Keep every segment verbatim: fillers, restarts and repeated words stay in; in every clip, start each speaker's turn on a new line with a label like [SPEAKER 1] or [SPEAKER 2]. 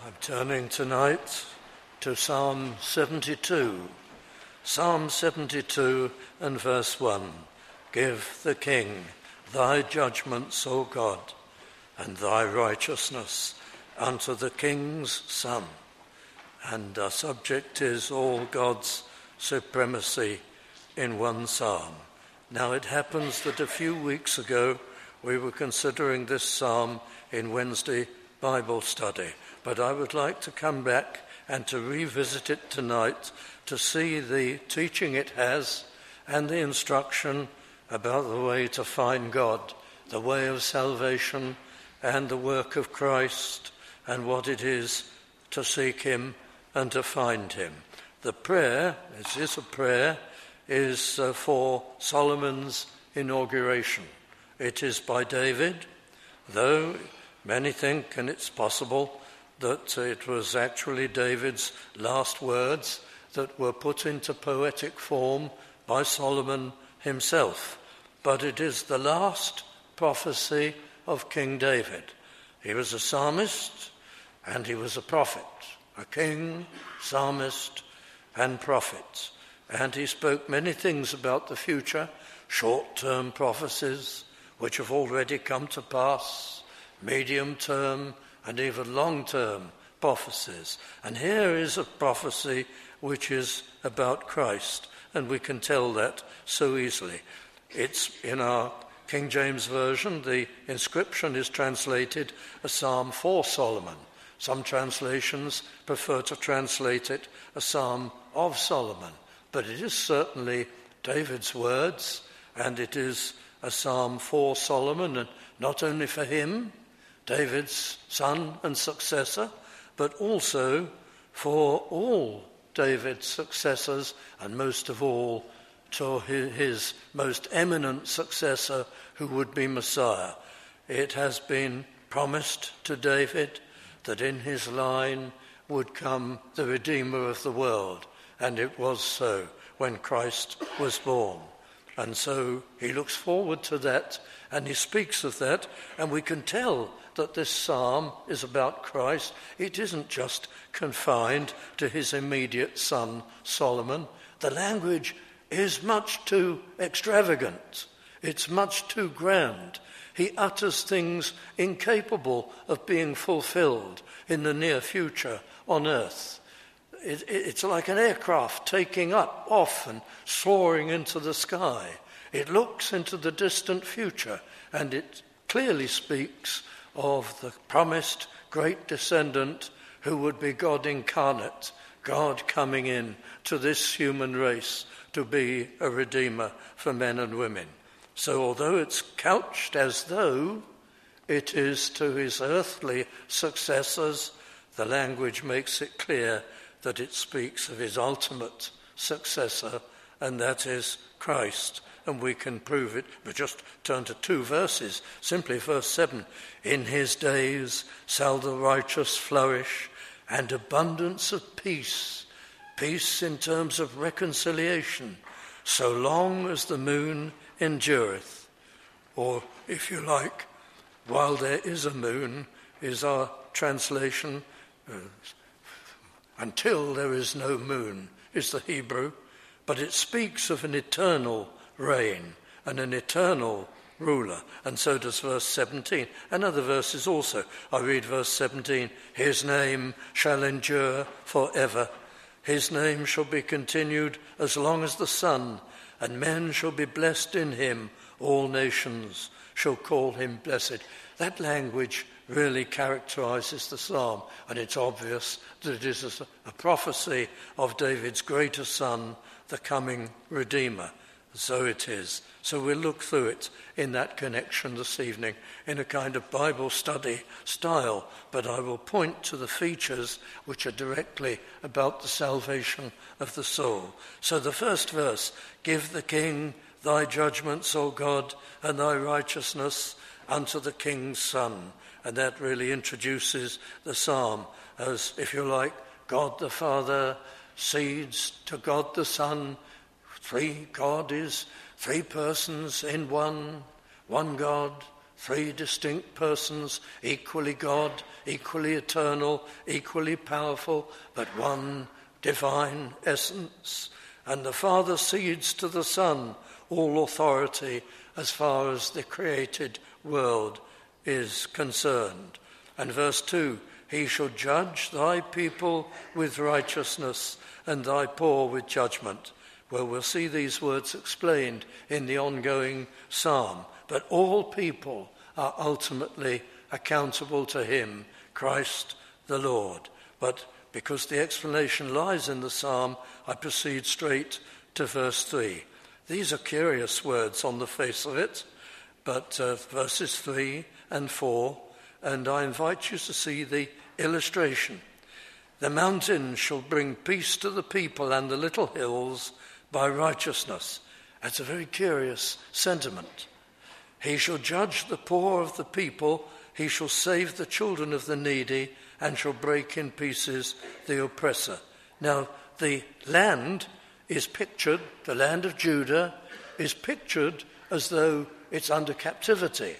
[SPEAKER 1] I'm turning tonight to Psalm seventy-two. Psalm seventy-two and verse one. Give the King thy judgments, O God, and thy righteousness unto the King's Son. And our subject is all God's supremacy in one psalm. Now it happens that a few weeks ago we were considering this psalm in Wednesday Bible study, but I would like to come back and to revisit it tonight to see the teaching it has and the instruction about the way to find God, the way of salvation and the work of Christ and what it is to seek him and to find him. The prayer, it is a prayer, is uh, for Solomon's inauguration. It is by David, though many think, and it's possible, that it was actually David's last words that were put into poetic form by Solomon himself. But it is the last prophecy of King David. He was a psalmist and he was a prophet, a king, psalmist and prophet. And he spoke many things about the future, short-term prophecies which have already come to pass, medium-term and even long-term prophecies. And here is a prophecy which is about Christ, and we can tell that so easily. It's in our King James Version, the inscription is translated a psalm for Solomon. Some translations prefer to translate it a psalm of Solomon, but it is certainly David's words, and it is a psalm for Solomon, and not only for him, David's son and successor, but also for all David's successors, and most of all to his most eminent successor, who would be Messiah. It has been promised to David that in his line would come the Redeemer of the world, and it was so when Christ was born. And so he looks forward to that, and he speaks of that, and we can tell that this psalm is about Christ. It isn't just confined to his immediate son, Solomon. The language is much too extravagant. It's much too grand. He utters things incapable of being fulfilled in the near future on earth. It, it's like an aircraft taking up, off and soaring into the sky. It looks into the distant future, and it clearly speaks of the promised great descendant who would be God incarnate, God coming in to this human race to be a redeemer for men and women. So although it's couched as though it is to his earthly successors, the language makes it clear that it speaks of his ultimate successor, and that is Christ. And we can prove it. But just turn to two verses. Simply verse seven. In his days shall the righteous flourish, and abundance of peace. Peace in terms of reconciliation, so long as the moon endureth. Or, if you like, while there is a moon, is our translation. Uh, until there is no moon is the Hebrew. But it speaks of an eternal reign and an eternal ruler, and so does verse seventeen and other verses also. I read verse seventeen. His name shall endure forever. His name shall be continued as long as the sun, and men shall be blessed in him. All nations shall call him blessed. That language really characterizes the psalm, and it's obvious that it is a prophecy of David's greater son, the coming Redeemer. So it is. So we'll look through it in that connection this evening in a kind of Bible study style, but I will point to the features which are directly about the salvation of the soul. So the first verse, give the King thy judgments, O God, and thy righteousness unto the King's Son. And that really introduces the psalm as, if you like, God the Father cedes to God the Son. Three God is three persons in one, one God, three distinct persons, equally God, equally eternal, equally powerful, but one divine essence. And the Father cedes to the Son all authority as far as the created world is concerned. And verse two, he shall judge thy people with righteousness and thy poor with judgment. Well, we'll see these words explained in the ongoing psalm. But all people are ultimately accountable to him, Christ the Lord. But because the explanation lies in the psalm, I proceed straight to verse three. These are curious words on the face of it, but uh, verses three and four, and I invite you to see the illustration. The mountains shall bring peace to the people, and the little hills by righteousness. That's a very curious sentiment. He shall judge the poor of the people, he shall save the children of the needy, and shall break in pieces the oppressor. Now, the land is pictured, the land of Judah is pictured as though it's under captivity,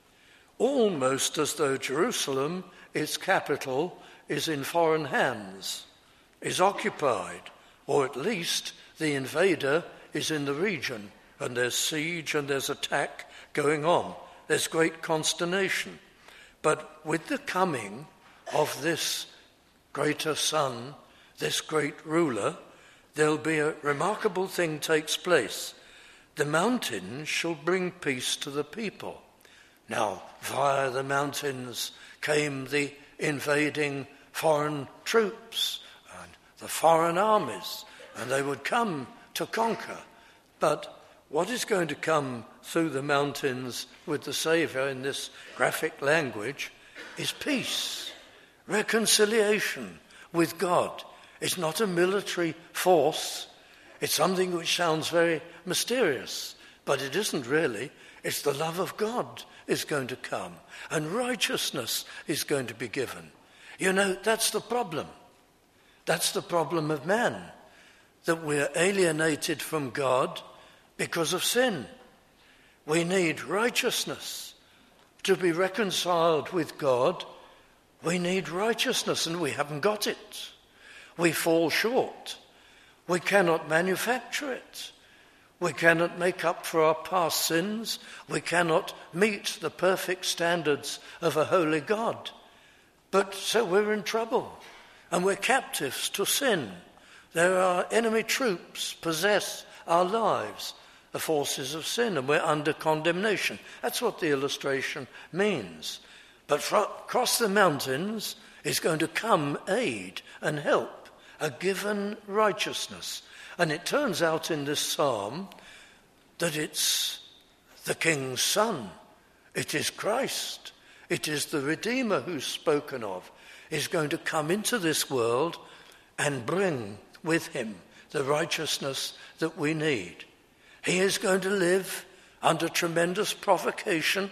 [SPEAKER 1] almost as though Jerusalem, its capital, is in foreign hands, is occupied, or at least the invader is in the region, and there's siege and there's attack going on. There's great consternation. But with the coming of this greater Son, this great ruler, there'll be a remarkable thing takes place. The mountains shall bring peace to the people. Now, via the mountains came the invading foreign troops and the foreign armies, and they would come to conquer. But what is going to come through the mountains with the Saviour in this graphic language is peace, reconciliation with God. It's not a military force. It's something which sounds very mysterious, but it isn't really. It's the love of God is going to come, and righteousness is going to be given. You know, that's the problem. That's the problem of man, that we're alienated from God because of sin. We need righteousness. To be reconciled with God, we need righteousness, and we haven't got it. We fall short. We cannot manufacture it. We cannot make up for our past sins. We cannot meet the perfect standards of a holy God. But so we're in trouble, and we're captives to sin. There are enemy troops possess our lives, the forces of sin, and we're under condemnation. That's what the illustration means. But from across the mountains is going to come aid and help, a given righteousness. And it turns out in this psalm that it's the King's Son. It is Christ. It is the Redeemer who's spoken of, is going to come into this world and bring with him the righteousness that we need. He is going to live under tremendous provocation,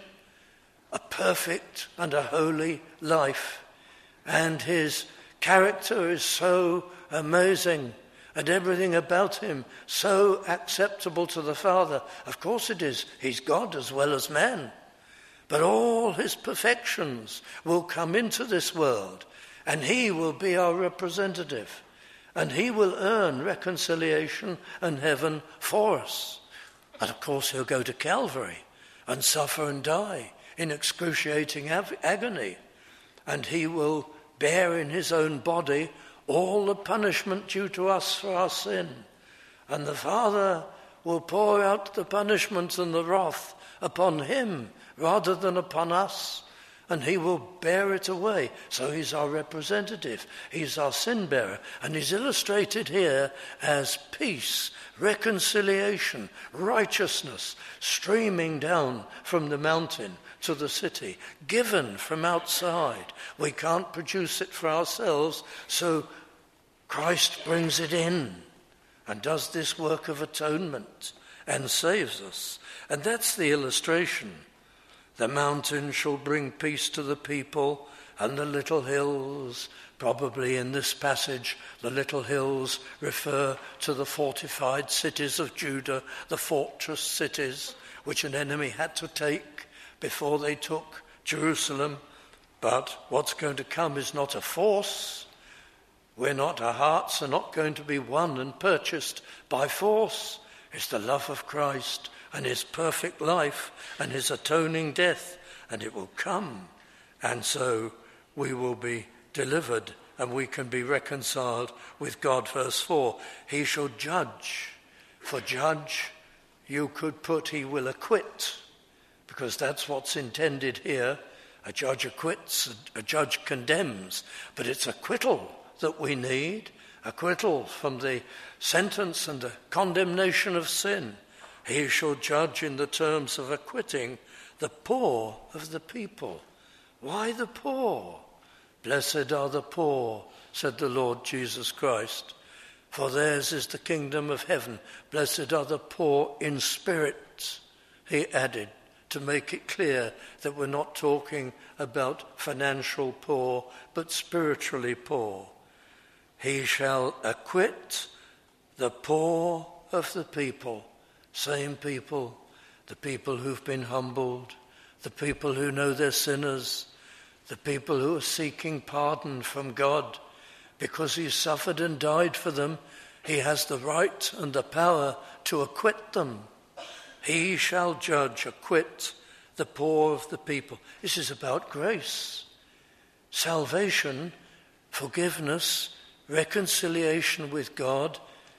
[SPEAKER 1] a perfect and a holy life. And his character is so amazing, and everything about him so acceptable to the Father. Of course it is. He's God as well as man. But all his perfections will come into this world, and he will be our representative, and he will earn reconciliation and heaven for us. And of course he'll go to Calvary and suffer and die in excruciating ag- agony. And he will bear in his own body all the punishment due to us for our sin. And the Father will pour out the punishment and the wrath upon him rather than upon us. And he will bear it away. So he's our representative. He's our sin bearer. And he's illustrated here as peace, reconciliation, righteousness, streaming down from the mountain to the city, given from outside. We can't produce it for ourselves, so Christ brings it in and does this work of atonement and saves us. And that's the illustration. The mountain shall bring peace to the people, and the little hills, probably in this passage, the little hills refer to the fortified cities of Judah, the fortress cities which an enemy had to take. before they took Jerusalem. But what's going to come is not a force. We're not, our hearts are not going to be won and purchased by force. It's the love of Christ and his perfect life and his atoning death, and it will come. And so we will be delivered and we can be reconciled with God. Verse four, he shall judge. For judge, you could put he will acquit, because that's what's intended here. A judge acquits, a judge condemns, but it's acquittal that we need, acquittal from the sentence and the condemnation of sin. He shall judge in the terms of acquitting the poor of the people. Why the poor? Blessed are the poor, said the Lord Jesus Christ, for theirs is the kingdom of heaven. Blessed are the poor in spirit, he added, to make it clear that we're not talking about financial poor, but spiritually poor. He shall acquit the poor of the people, same people, the people who've been humbled, the people who know they're sinners, the people who are seeking pardon from God because he suffered and died for them. He has the right and the power to acquit them. He shall judge, acquit the poor of the people. This is about grace. Salvation, forgiveness, reconciliation with God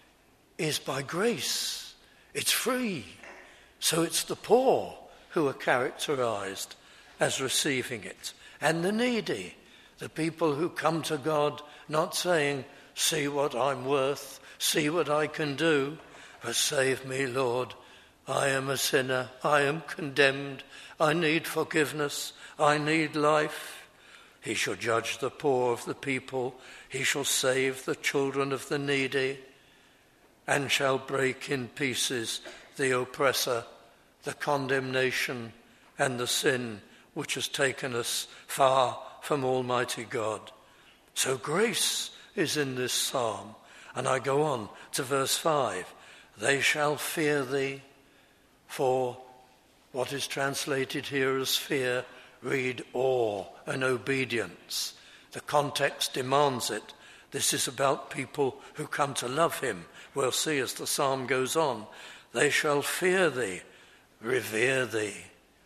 [SPEAKER 1] is by grace. It's free. So it's the poor who are characterized as receiving it. And the needy, the people who come to God not saying, see what I'm worth, see what I can do, but save me, Lord. I am a sinner. I am condemned. I need forgiveness. I need life. He shall judge the poor of the people. He shall save the children of the needy, and shall break in pieces the oppressor, the condemnation, and the sin which has taken us far from Almighty God. So grace is in this psalm. And I go on to verse five. They shall fear thee. For what is translated here as fear, read awe and obedience. The context demands it. This is about people who come to love him. We'll see as the psalm goes on. They shall fear thee, revere thee,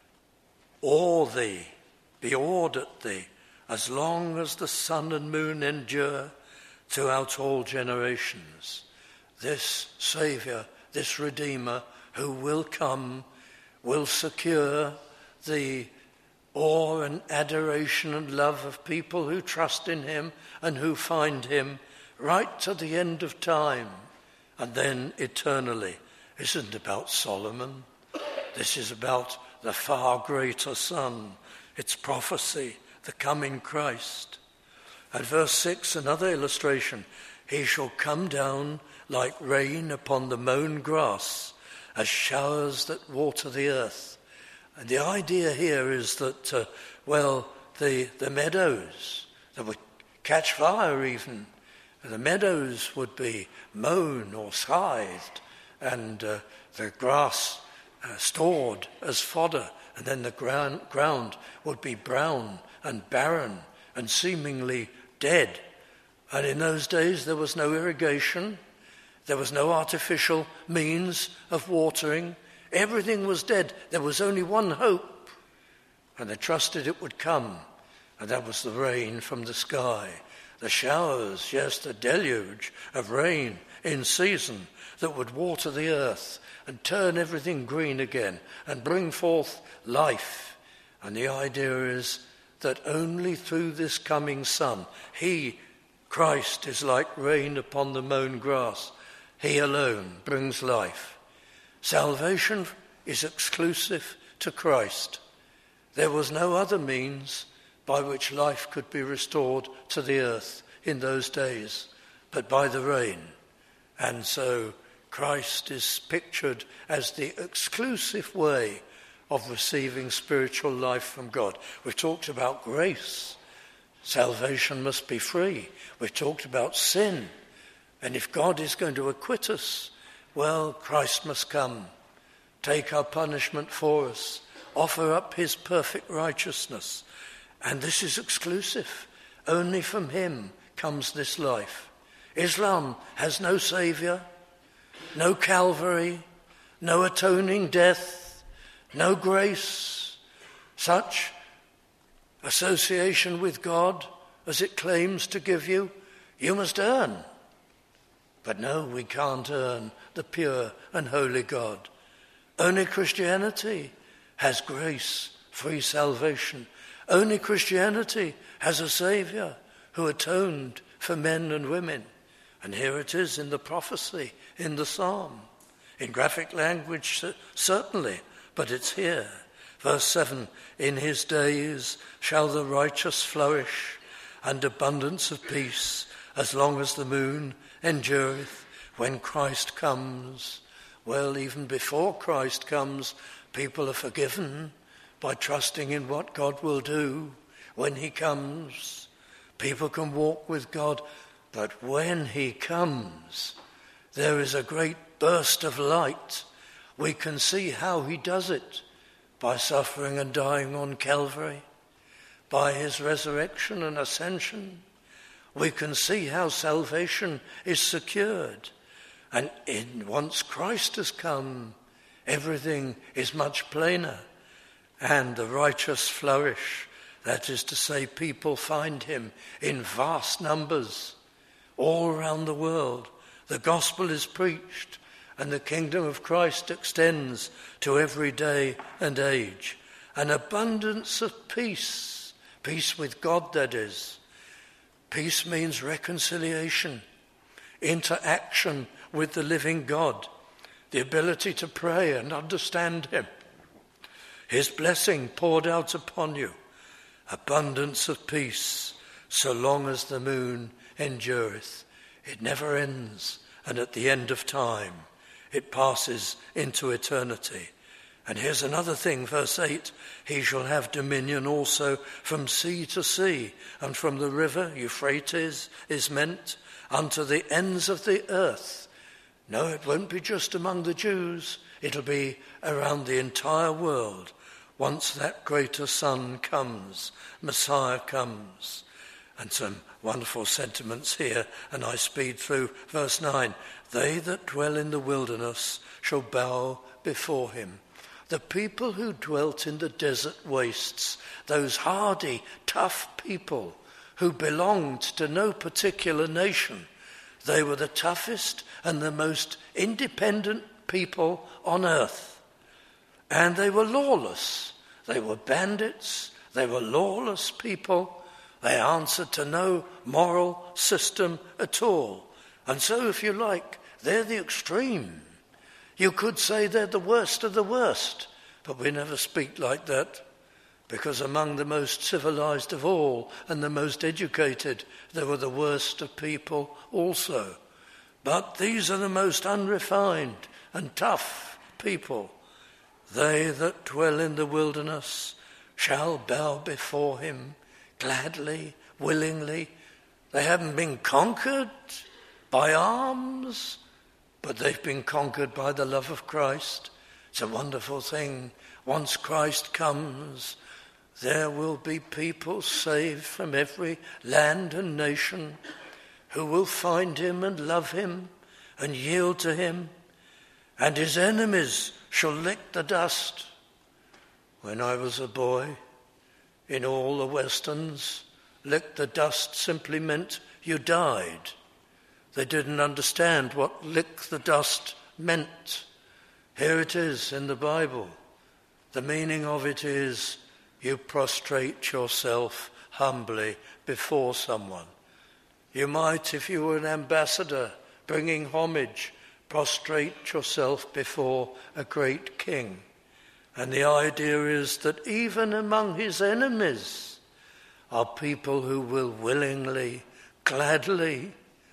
[SPEAKER 1] awe thee, be awed at thee, as long as the sun and moon endure throughout all generations. This Saviour, this Redeemer, who will come, will secure the awe and adoration and love of people who trust in him and who find him right to the end of time and then eternally. This isn't about Solomon. This is about the far greater Son. It's prophecy, the coming Christ. At verse six, another illustration. He shall come down like rain upon the mown grass, as showers that water the earth. And the idea here is that, uh, well, the, the meadows that would catch fire even, the meadows would be mown or scythed, and uh, the grass uh, stored as fodder, and then the ground, ground would be brown and barren and seemingly dead. And in those days there was no irrigation. There was no artificial means of watering. Everything was dead. There was only one hope, and they trusted it would come, and that was the rain from the sky. The showers, yes, the deluge of rain in season that would water the earth and turn everything green again and bring forth life. And the idea is that only through this coming Son, he, Christ, is like rain upon the mown grass. He alone brings life. Salvation is exclusive to Christ. There was no other means by which life could be restored to the earth in those days, but by the rain. And so Christ is pictured as the exclusive way of receiving spiritual life from God. We've talked about grace. Salvation must be free. We've talked about sin. And if God is going to acquit us, well, Christ must come, take our punishment for us, offer up his perfect righteousness. And this is exclusive. Only from him comes this life. Islam has no saviour, no Calvary, no atoning death, no grace, such association with God as it claims to give you. You must earn. But no, we can't earn the pure and holy God. Only Christianity has grace, free salvation. Only Christianity has a Saviour who atoned for men and women. And here it is in the prophecy, in the psalm. In graphic language, certainly, but it's here. Verse seven, in his days shall the righteous flourish, and abundance of peace, as long as the moon endureth. When Christ comes, well, even before Christ comes, people are forgiven by trusting in what God will do when he comes. People can walk with God, but when he comes, there is a great burst of light. We can see how he does it by suffering and dying on Calvary, by his resurrection and ascension. We can see how salvation is secured. And in, once Christ has come, everything is much plainer. And the righteous flourish. That is to say, people find him in vast numbers all around the world. The gospel is preached, and the kingdom of Christ extends to every day and age. An abundance of peace, peace with God, that is. Peace means reconciliation, interaction with the living God, the ability to pray and understand him, his blessing poured out upon you, abundance of peace, so long as the moon endureth. It never ends, and at the end of time, it passes into eternity. And here's another thing, verse eight, he shall have dominion also from sea to sea, and from the river Euphrates is meant unto the ends of the earth. No, it won't be just among the Jews, it'll be around the entire world. Once that greater Son comes, Messiah comes. And some wonderful sentiments here, and I speed through verse nine. They that dwell in the wilderness shall bow before him. The people who dwelt in the desert wastes, those hardy, tough people who belonged to no particular nation, they were the toughest and the most independent people on earth. And they were lawless. They were bandits. They were lawless people. They answered to no moral system at all. And so, if you like, they're the extreme. You could say they're the worst of the worst, but we never speak like that, because among the most civilized of all and the most educated, they were the worst of people also. But these are the most unrefined and tough people. They that dwell in the wilderness shall bow before him gladly, willingly. They haven't been conquered by arms, but they've been conquered by the love of Christ. It's a wonderful thing. Once Christ comes, there will be people saved from every land and nation who will find him and love him and yield to him, and his enemies shall lick the dust. When I was a boy, in all the westerns, lick the dust simply meant you died. They didn't understand what lick the dust meant. Here it is in the Bible. The meaning of it is you prostrate yourself humbly before someone. You might, if you were an ambassador bringing homage, prostrate yourself before a great king. And the idea is that even among his enemies are people who will willingly, gladly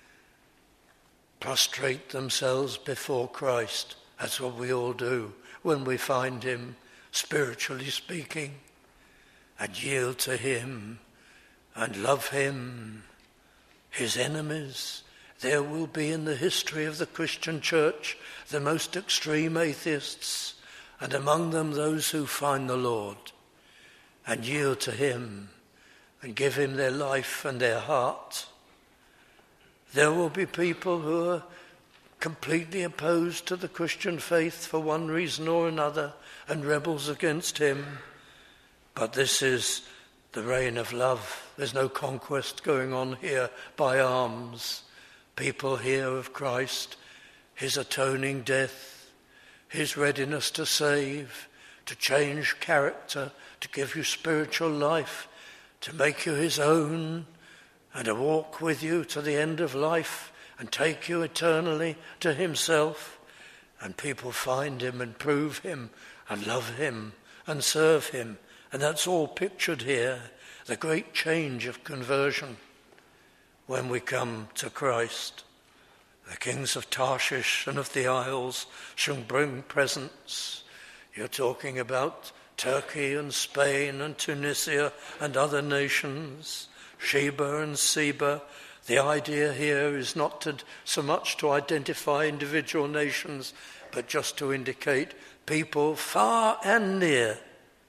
[SPEAKER 1] prostrate themselves before Christ. That's what we all do when we find him, spiritually speaking, and yield to him and love him. His enemies, there will be in the history of the Christian church the most extreme atheists and among them those who find the Lord and yield to him and give him their life and their heart. There will be people who are completely opposed to the Christian faith for one reason or another and rebels against him. But this is the reign of love. There's no conquest going on here by arms. People hear of Christ, his atoning death, his readiness to save, to change character, to give you spiritual life, to make you his own, and to walk with you to the end of life and take you eternally to himself. And people find him and prove him and love him and serve him. And that's all pictured here, the great change of conversion when we come to Christ. The kings of Tarshish and of the isles shall bring presents. You're talking about Turkey and Spain and Tunisia and other nations, Sheba and Seba. The idea here is not to, so much to identify individual nations, but just to indicate people far and near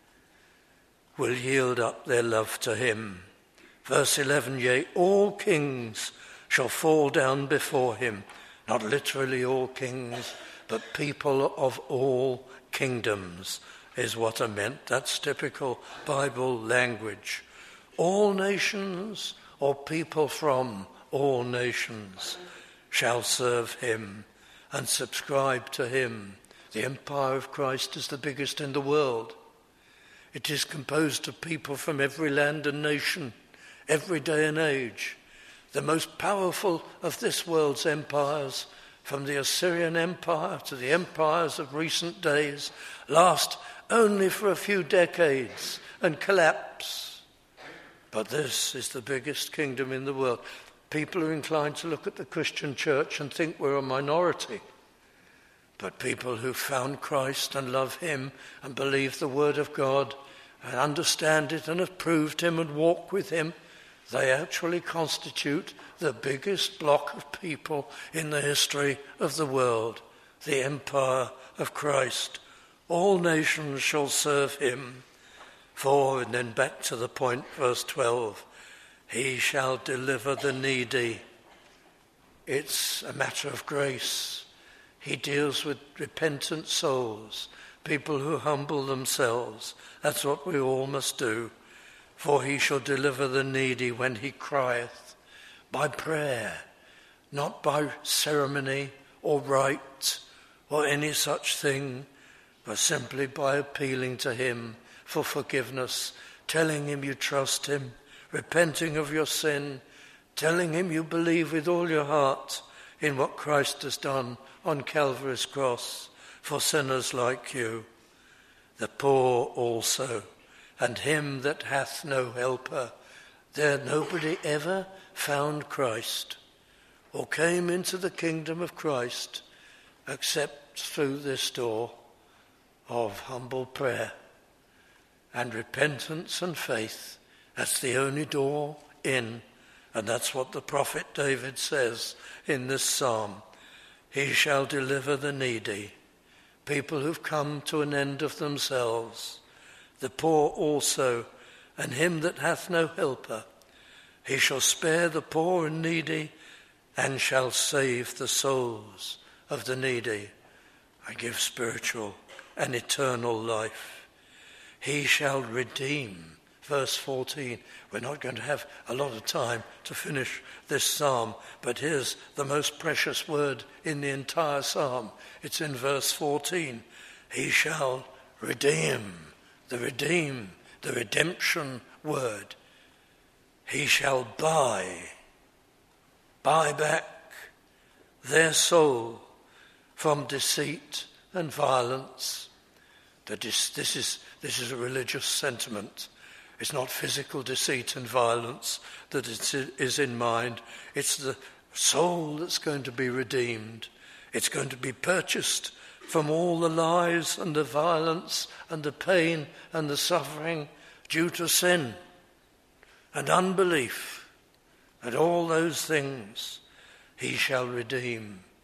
[SPEAKER 1] will yield up their love to him. Verse eleven, yea, all kings shall fall down before him. Not literally all kings, but people of all kingdoms is what I meant. That's typical Bible language. All nations, or people from all nations, shall serve him and subscribe to him. The empire of Christ is the biggest in the world. It is composed of people from every land and nation, every day and age. The most powerful of this world's empires, from the Assyrian Empire to the empires of recent days, last only for a few decades and collapse. But this is the biggest kingdom in the world. People are inclined to look at the Christian church and think we're a minority. But people who found Christ and love him and believe the word of God and understand it and have proved him and walk with him, they actually constitute the biggest block of people in the history of the world, the empire of Christ. All nations shall serve him. For, and then back to the point, verse twelve, he shall deliver the needy. It's a matter of grace. He deals with repentant souls, people who humble themselves. That's what we all must do. For he shall deliver the needy when he crieth, by prayer, not by ceremony or rite or any such thing, but simply by appealing to him for forgiveness, telling him you trust him, repenting of your sin, telling him you believe with all your heart in what Christ has done on Calvary's cross for sinners like you. The poor also, and him that hath no helper. There nobody ever found Christ or came into the kingdom of Christ except through this door of humble prayer and repentance and faith. That's the only door in, and that's what the prophet David says in this psalm. He shall deliver the needy, people who've come to an end of themselves, the poor also, and him that hath no helper. He shall spare the poor and needy, and shall save the souls of the needy, and give spiritual and eternal life. He shall redeem. Verse fourteen. We're not going to have a lot of time to finish this psalm, but here's the most precious word in the entire psalm. It's in verse fourteen. He shall redeem. The redeem, the redemption word. He shall buy, buy back their soul from deceit and violence. That is, this is this is a religious sentiment. It's not physical deceit and violence that is in mind. It's the soul that's going to be redeemed. It's going to be purchased from all the lies and the violence and the pain and the suffering due to sin and unbelief and all those things. He shall redeem.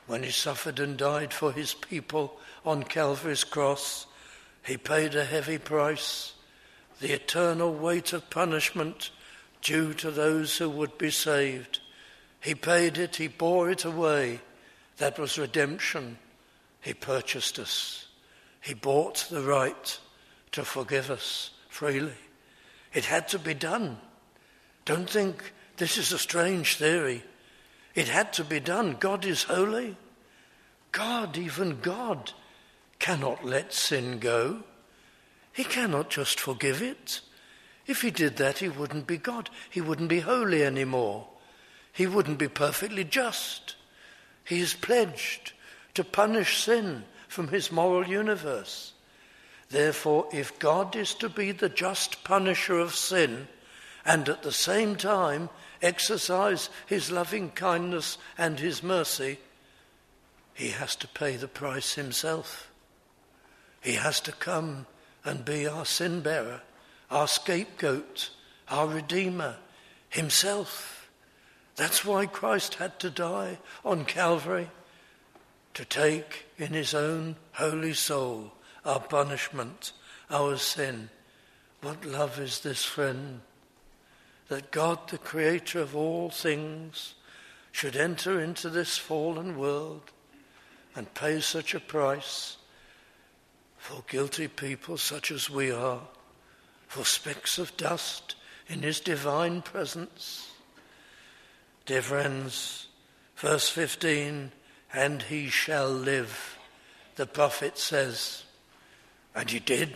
[SPEAKER 1] When he suffered and died for his people on Calvary's cross, he paid a heavy price, the eternal weight of punishment due to those who would be saved. He paid it, he bore it away. That was redemption. He purchased us. He bought the right to forgive us freely. It had to be done. Don't think this is a strange theory. It had to be done. God is holy. God, even God, cannot let sin go. He cannot just forgive it. If he did that, he wouldn't be God. He wouldn't be holy anymore. He wouldn't be perfectly just. He is pledged to punish sin from his moral universe. Therefore, if God is to be the just punisher of sin and at the same time exercise his loving kindness and his mercy, he has to pay the price himself. He has to come and be our sin bearer, our scapegoat, our redeemer, himself. That's why Christ had to die on Calvary, to take in his own holy soul our punishment, our sin. What love is this, friend? That God, the creator of all things, should enter into this fallen world and pay such a price for guilty people such as we are, for specks of dust in his divine presence. Dear friends, verse fifteen, and he shall live, the prophet says, and he did.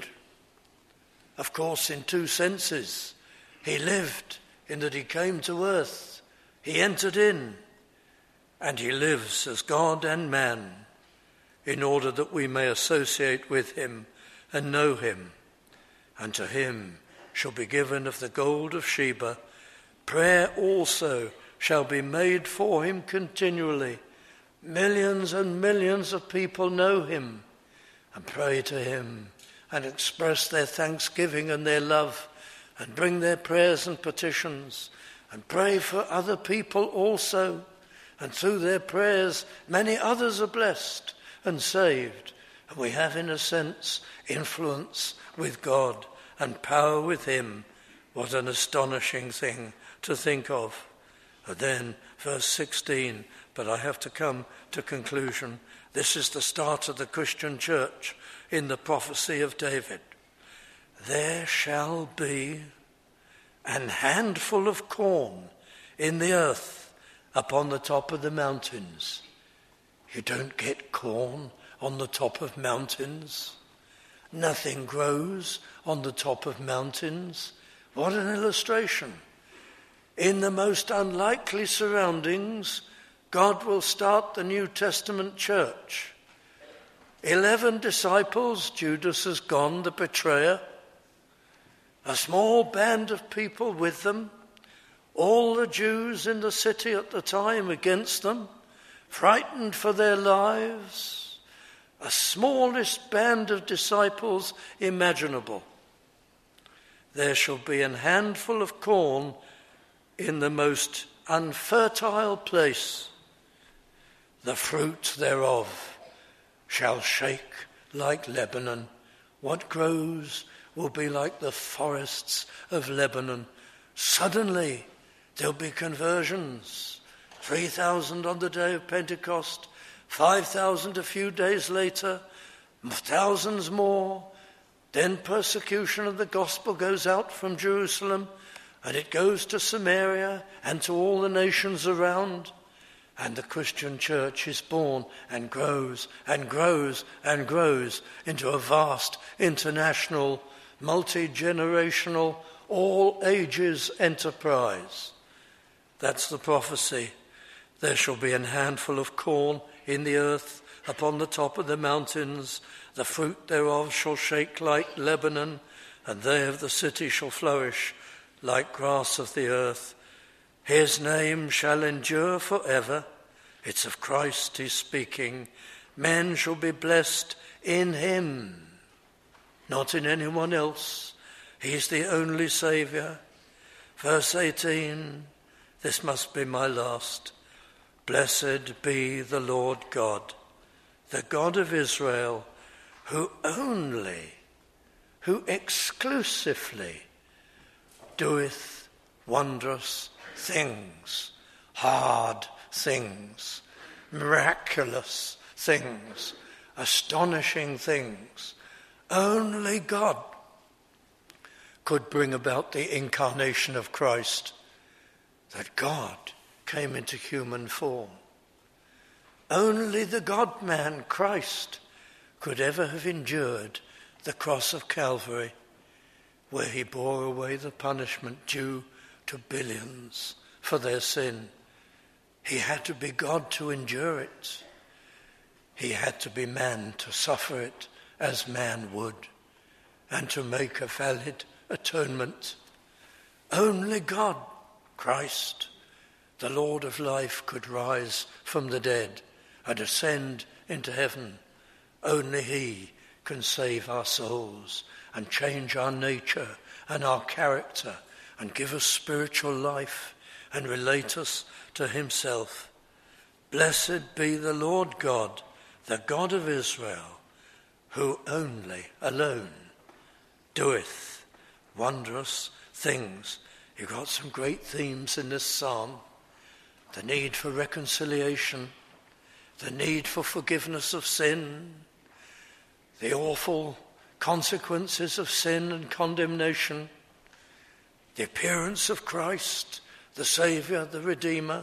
[SPEAKER 1] Of course, in two senses. He lived in that he came to earth, he entered in, and he lives as God and man in order that we may associate with him and know him. And to him shall be given of the gold of Sheba. Prayer also shall be made for him continually. Millions and millions of people know him and pray to him and express their thanksgiving and their love and bring their prayers and petitions and pray for other people also. And through their prayers, many others are blessed and saved. And we have, in a sense, influence with God and power with him. What an astonishing thing to think of. And then, verse sixteen, but I have to come to conclusion. This is the start of the Christian church in the prophecy of David. There shall be an handful of corn in the earth upon the top of the mountains. You don't get corn on the top of mountains. Nothing grows on the top of mountains. What an illustration. In the most unlikely surroundings, God will start the New Testament church. Eleven disciples, Judas has gone, the betrayer. A small band of people with them. All the Jews in the city at the time against them, frightened for their lives. A smallest band of disciples imaginable. There shall be an handful of corn in the most unfertile place. The fruit thereof shall shake like Lebanon. What grows will be like the forests of Lebanon. Suddenly there'll be conversions. three thousand on the day of Pentecost, five thousand a few days later, thousands more. Then persecution of the gospel goes out from Jerusalem, and it goes to Samaria and to all the nations around. And the Christian church is born and grows and grows and grows into a vast international, multi-generational, all ages enterprise. That's the prophecy. There shall be an handful of corn in the earth upon the top of the mountains. The fruit thereof shall shake like Lebanon, and they of the city shall flourish like grass of the earth. His name shall endure forever. It's of Christ he's speaking. Men shall be blessed in him, not in anyone else. He's the only Saviour. Verse eighteen, this must be my last. Blessed be the Lord God, the God of Israel, who only, who exclusively doeth wondrous things, hard things, miraculous things, astonishing things. Only God could bring about the incarnation of Christ, that God came into human form. Only the God-man, Christ, could ever have endured the cross of Calvary, where he bore away the punishment due to billions for their sin. He had to be God to endure it. He had to be man to suffer it as man would, and to make a valid atonement. Only God, Christ, the Lord of life, could rise from the dead and ascend into heaven. Only he can save our souls and change our nature and our character and give us spiritual life and relate us to himself. Blessed be the Lord God, the God of Israel, who only, alone, doeth wondrous things. You've got some great themes in this psalm. The need for reconciliation, the need for forgiveness of sin, the awful consequences of sin and condemnation, the appearance of Christ, the Saviour, the Redeemer,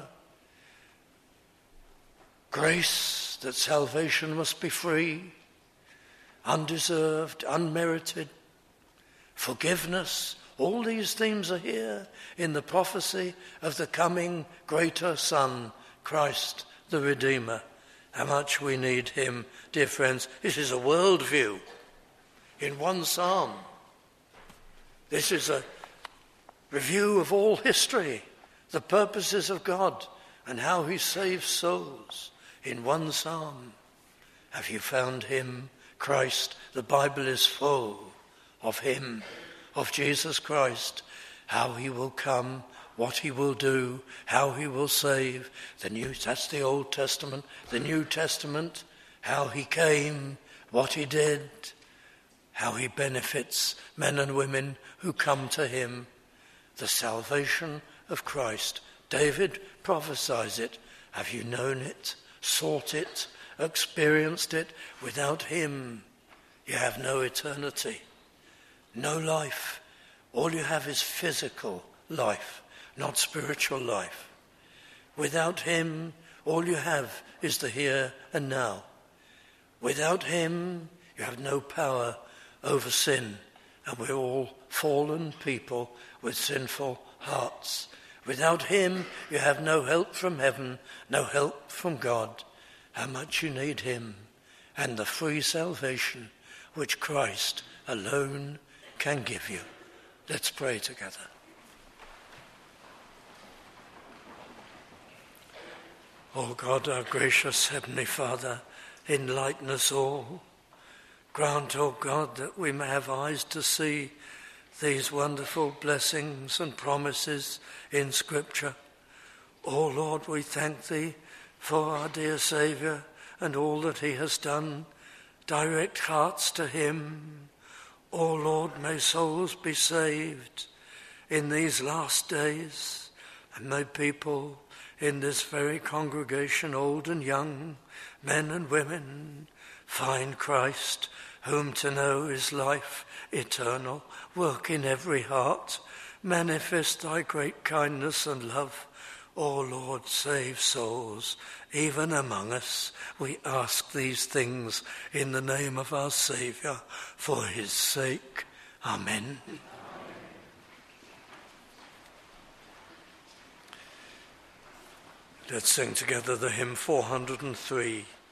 [SPEAKER 1] grace, that salvation must be free, undeserved, unmerited, forgiveness. All these themes are here in the prophecy of the coming greater Son, Christ the Redeemer. How much we need him, dear friends. This is a worldview in one psalm. This is a review of all history, the purposes of God and how he saves souls in one psalm. Have you found him, Christ? The Bible is full of him, of Jesus Christ, how he will come, what he will do, how he will save. The New, that's the Old Testament. The New Testament, how he came, what he did, how he benefits men and women who come to him. The salvation of Christ. David prophesies it. Have you known it, sought it, experienced it? Without him, you have no eternity. No life. All you have is physical life, not spiritual life. Without him, all you have is the here and now. Without him, you have no power over sin. And we're all fallen people with sinful hearts. Without him, you have no help from heaven, no help from God. How much you need him and the free salvation which Christ alone can give you. Let's pray together. O God, our gracious Heavenly Father, enlighten us all. Grant, O God, that we may have eyes to see these wonderful blessings and promises in Scripture. O Lord, we thank thee for our dear Saviour and all that he has done. Direct hearts to him. O Lord, may souls be saved in these last days, and may people in this very congregation, old and young, men and women, find Christ, whom to know is life eternal. Work in every heart, manifest thy great kindness and love. O Lord, save souls, even among us. We ask these things in the name of our Saviour, for his sake. Amen. Amen. Let's sing together the hymn four hundred and three.